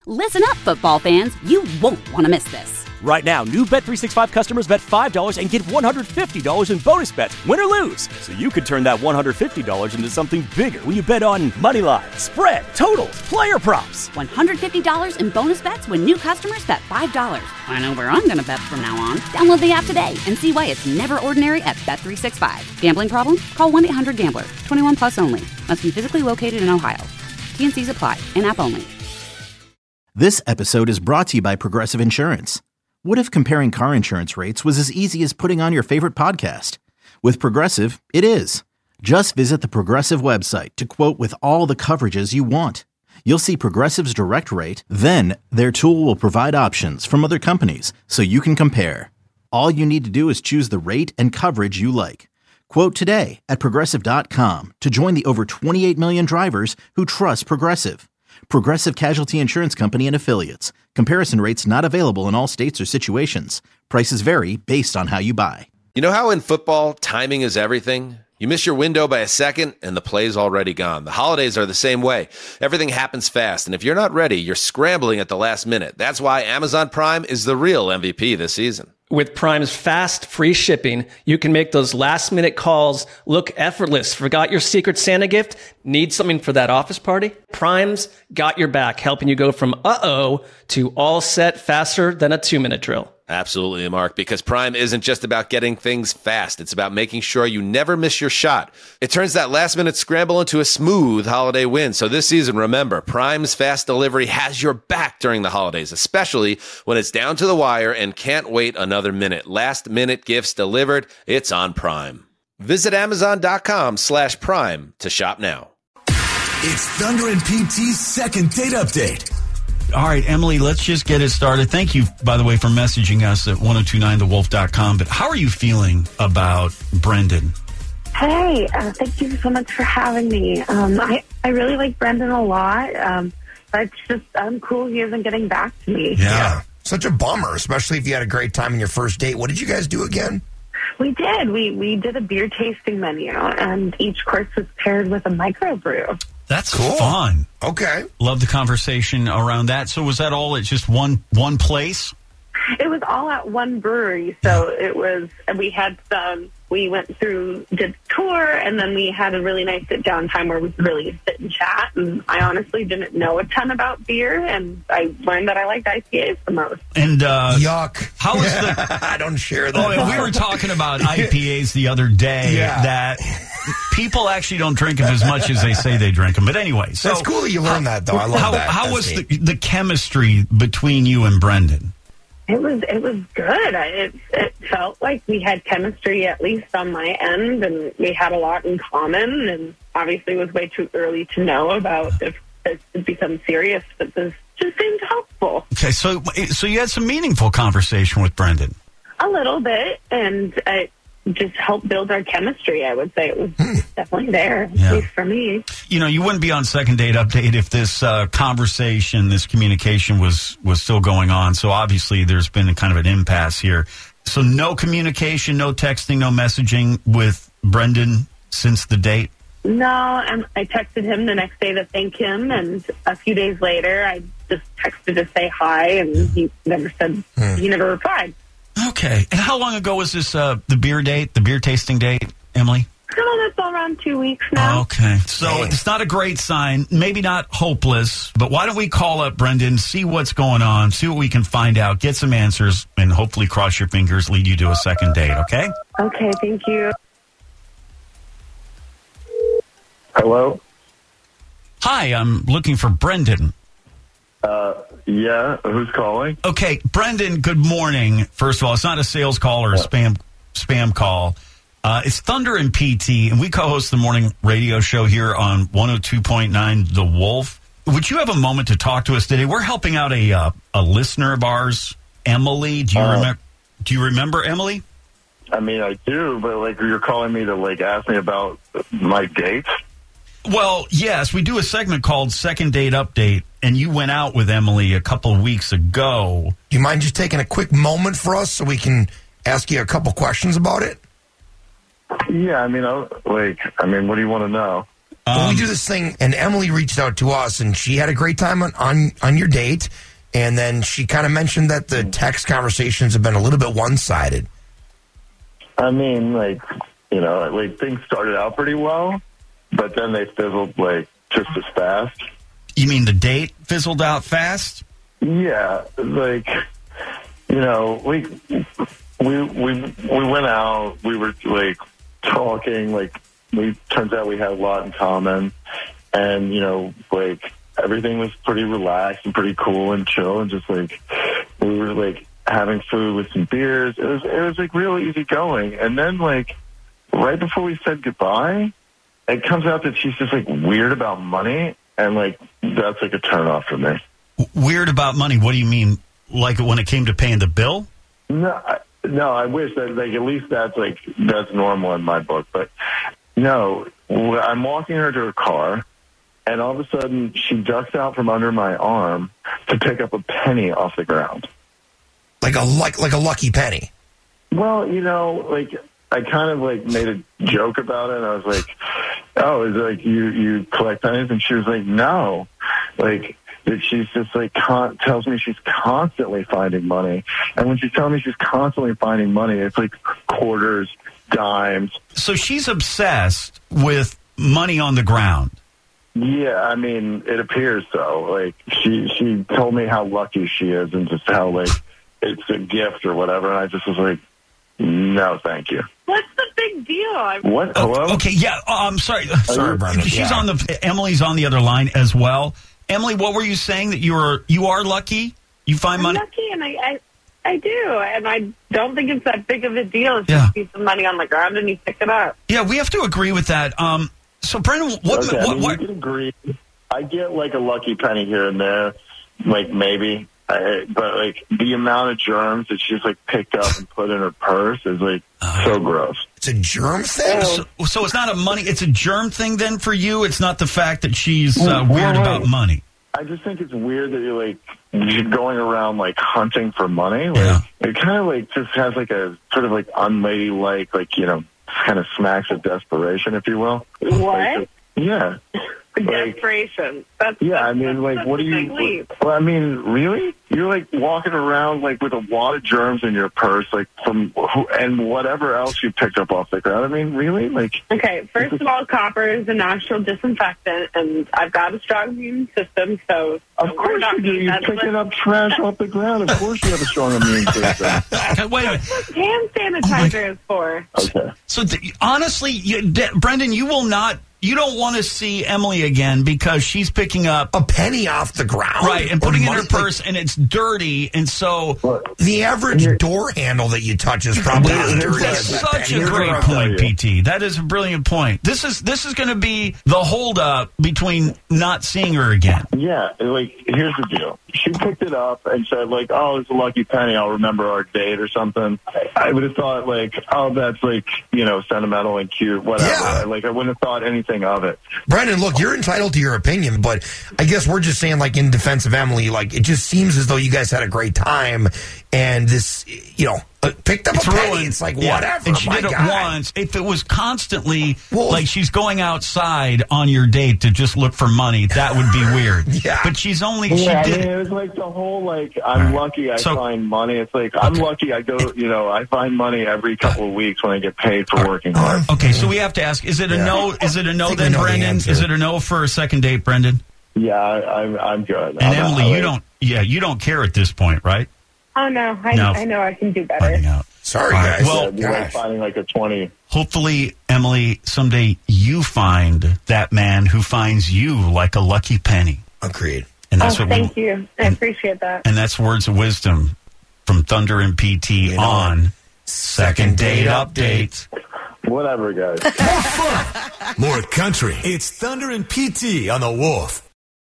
Listen up, football fans. You won't want to miss this. Right now, new Bet365 customers bet $5 and get $150 in bonus bets, win or lose. So you could turn that $150 into something bigger when you bet on money line, spread, totals, player props. $150 in bonus bets when new customers bet $5. I know where I'm going to bet from now on. Download the app today and see why it's never ordinary at Bet365. Gambling problem? Call 1-800-GAMBLER. 21 plus only. Must be physically located in Ohio. T&Cs apply. In-app only. This episode is brought to you by Progressive Insurance. What if comparing car insurance rates was as easy as putting on your favorite podcast? With Progressive, it is. Just visit the Progressive website to quote with all the coverages you want. You'll see Progressive's direct rate, then their tool will provide options from other companies so you can compare. All you need to do is choose the rate and coverage you like. Quote today at Progressive.com to join the over 28 million drivers who trust Progressive. Progressive Casualty Insurance Company and Affiliates. Comparison rates not available in all states or situations. Prices vary based on how you buy. You know how in football, timing is everything? You miss your window by a second, and the play's already gone. The holidays are the same way. Everything happens fast, and if you're not ready, you're scrambling at the last minute. That's why Amazon Prime is the real MVP this season. With Prime's fast, free shipping, you can make those last-minute calls look effortless. Forgot your Secret Santa gift? Need something for that office party? Prime's got your back, helping you go from uh-oh to all set faster than a 2-minute drill. Absolutely, Mark, because Prime isn't just about getting things fast. It's about making sure you never miss your shot. It turns that last-minute scramble into a smooth holiday win. So this season, remember, Prime's fast delivery has your back during the holidays, especially when it's down to the wire and can't wait another minute. Last-minute gifts delivered, it's on Prime. Visit Amazon.com/Prime to shop now. It's Thunder and PT's second date update. All right, Emily, let's just get it started. Thank you, by the way, for messaging us at 1029thewolf.com. But how are you feeling about Brendan? Hey, thank you so much for having me. I really like Brendan a lot. But it's just uncool he isn't getting back to me. Yeah. Such a bummer, especially if you had a great time on your first date. What did you guys do again? We did. We did a beer tasting menu, and each course was paired with a microbrew. That's cool. Fun. Okay. Love the conversation around that. So was that all at just one place? It was all at one brewery. So it was, we went through, did a tour, and then we had a really nice sit-down time where we could really sit and chat. And I honestly didn't know a ton about beer, and I learned that I liked IPAs the most. And yuck. How was the... I don't share that. Oh, we were talking about IPAs the other day that people actually don't drink them as much as they say they drink them. But anyway, so that's cool that you learned that, though. I love that. How was the chemistry between you and Brendan? It was good. It felt like we had chemistry, at least on my end, and we had a lot in common. And obviously, it was way too early to know about if it would become serious. But this just seemed hopeful. Okay, so you had some meaningful conversation with Brendan. A little bit, and it just helped build our chemistry. I would say it was definitely there, at least for me. You know, you wouldn't be on Second Date Update if this conversation, this communication was still going on. So obviously there's been a kind of an impasse here. So no communication, no texting, no messaging with Brendan since the date? No, and I texted him the next day to thank him, and a few days later I just texted to say hi, and he never replied. Okay. And how long ago was this, the beer tasting date, Emily? Oh, that's all around 2 weeks now. Okay. So it's not a great sign, maybe not hopeless, but why don't we call up Brendan, see what's going on, see what we can find out, get some answers, and hopefully cross your fingers, lead you to a second date, okay? Okay, thank you. Hello? Hi, I'm looking for Brendan. Yeah, who's calling? Okay, Brendan, good morning. First of all, it's not a sales call or a spam call. It's Thunder and PT, and we co-host the morning radio show here on 102.9 The Wolf. Would you have a moment to talk to us today? We're helping out a listener of ours, Emily. Do you remember Emily? I mean, I do, but you're calling me to ask me about my dates? Well, yes, we do a segment called Second Date Update, and you went out with Emily a couple of weeks ago. Do you mind just taking a quick moment for us so we can ask you a couple questions about it? Yeah, what do you want to know? Well, we do this thing, and Emily reached out to us, and she had a great time on your date, and then she kind of mentioned that the text conversations have been a little bit one-sided. I mean, like, you know, like things started out pretty well, but then they fizzled like just as fast. You mean the date fizzled out fast? Yeah, like, you know, we went out. We were like talking. Like, turns out we had a lot in common, and you know, like everything was pretty relaxed and pretty cool and chill, and just like we were like having food with some beers. It was like real easy going, and then like right before we said goodbye, it comes out that she's just like weird about money, and like that's like a turnoff for me. Weird about money? What do you mean? Like when it came to paying the bill? No, I wish that like at least that's normal in my book. But no, I'm walking her to her car, and all of a sudden she ducks out from under my arm to pick up a penny off the ground, like a lucky penny. Well, you know, like I kind of like made a joke about it, and I was like, "Oh, is it like you collect pennies?" And she was like, "No, like." That she's just like tells me she's constantly finding money, and when she's telling me she's constantly finding money, it's like quarters, dimes. So she's obsessed with money on the ground. Yeah, I mean, it appears so. Like she told me how lucky she is, and just how like it's a gift or whatever. And I just was like, no, thank you. What's the big deal? What? Hello? Okay, yeah. I'm sorry. Sorry, Brendan. She's on Emily's on the other line as well. Emily, what were you saying? That you are lucky? You find money? I'm lucky, and I do, and I don't think it's that big of a deal if you see some money on the ground and you pick it up. Yeah, we have to agree with that. So, Brendan, what? We can agree. I get like a lucky penny here and there, like maybe, but like the amount of germs that she's like picked up and put in her purse is like so gross. It's a germ thing? So it's not a money, it's a germ thing then for you? It's not the fact that she's weird about money? I just think it's weird that you're going around like hunting for money. Like, it kind of like just has like a sort of like unladylike, like, you know, kind of smacks of desperation, if you will. What? Yeah. Desperation. I mean, like, what do you... Well, I mean, really? You're, like, walking around, like, with a wad of germs in your purse, like, and whatever else you picked up off the ground. I mean, really? Like... Okay, first of all, copper is a natural disinfectant, and I've got a strong immune system, so... Of course you do. You're picking up trash off the ground. Of course you have a strong immune system. Wait a minute. That's what hand sanitizer is for. Okay. So, honestly, Brendan, you will not... You don't want to see Emily again because she's picking up a penny off the ground. Right, and putting it in her purse, and it's dirty, and so... The average door handle that you touch is probably as dirty That's as such a great point, PT. That is a brilliant point. This is going to be the holdup between not seeing her again. Yeah, like, here's the deal. She picked it up and said, like, oh, it's a lucky penny. I'll remember our date or something. I would have thought, like, oh, that's, like, you know, sentimental and cute, whatever. Yeah. Like, I wouldn't have thought anything of it. Brendan, look, you're entitled to your opinion, but I guess we're just saying, like, in defense of Emily, like, it just seems as though you guys had a great time, and this, you know, picked up a penny. It's like, whatever. And she did it once. If it was constantly, like, she's going outside on your date to just look for money, that would be weird. Yeah. But she's only... Yeah, I mean, it was like the whole, like, I'm lucky I find money. It's like, I'm lucky I go, you know, I find money every couple of weeks when I get paid for working hard. Okay, so we have to ask, is it a no? Is it a no then, Brendan? Is it a no for a second date, Brendan? Yeah, I'm good. And Emily, you don't care at this point, right? Oh, no. I know I can do better. Sorry, guys. Well, like finding like a 20. Hopefully, Emily, someday you find that man who finds you like a lucky penny. Agreed. And that's thank you. I appreciate that. And that's words of wisdom from Thunder and PT on Second Date Update. Whatever, guys. More fun, more country. It's Thunder and PT on the Wolf.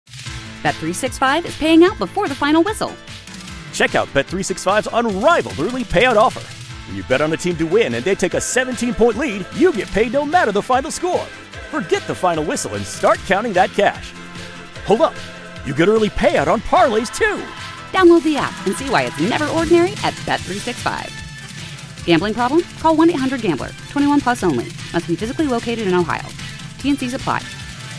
Bet365 is paying out before the final whistle. Check out Bet365's unrivaled early payout offer. When you bet on a team to win and they take a 17-point lead, you get paid no matter the final score. Forget the final whistle and start counting that cash. Hold up. You get early payout on parlays, too. Download the app and see why it's never ordinary at Bet365. Gambling problem? Call 1-800-GAMBLER. 21 plus only. Must be physically located in Ohio. T&Cs apply.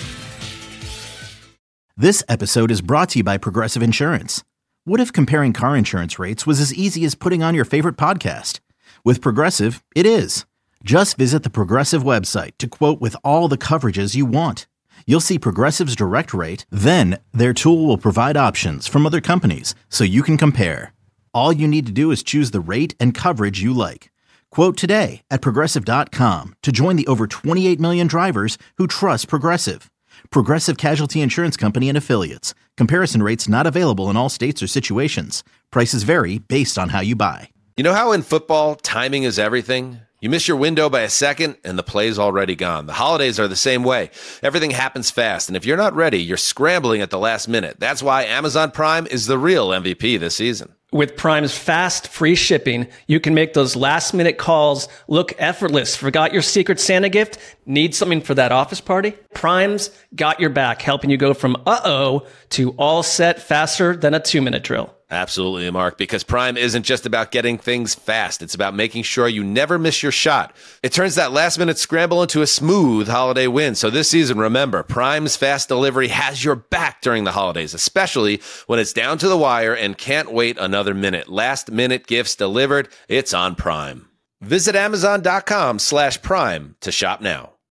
This episode is brought to you by Progressive Insurance. What if comparing car insurance rates was as easy as putting on your favorite podcast? With Progressive, it is. Just visit the Progressive website to quote with all the coverages you want. You'll see Progressive's direct rate, then their tool will provide options from other companies so you can compare. All you need to do is choose the rate and coverage you like. Quote today at Progressive.com to join the over 28 million drivers who trust Progressive. Progressive Casualty Insurance Company and Affiliates. Comparison rates not available in all states or situations. Prices vary based on how you buy. You know how in football, timing is everything? You miss your window by a second, and the play's already gone. The holidays are the same way. Everything happens fast, and if you're not ready, you're scrambling at the last minute. That's why Amazon Prime is the real MVP this season. With Prime's fast, free shipping, you can make those last-minute calls look effortless. Forgot your Secret Santa gift? Need something for that office party? Prime's got your back, helping you go from uh-oh to all set faster than a 2-minute drill. Absolutely, Mark, because Prime isn't just about getting things fast. It's about making sure you never miss your shot. It turns that last-minute scramble into a smooth holiday win. So this season, remember, Prime's fast delivery has your back during the holidays, especially when it's down to the wire and can't wait another minute. Last-minute gifts delivered. It's on Prime. Visit Amazon.com/Prime to shop now.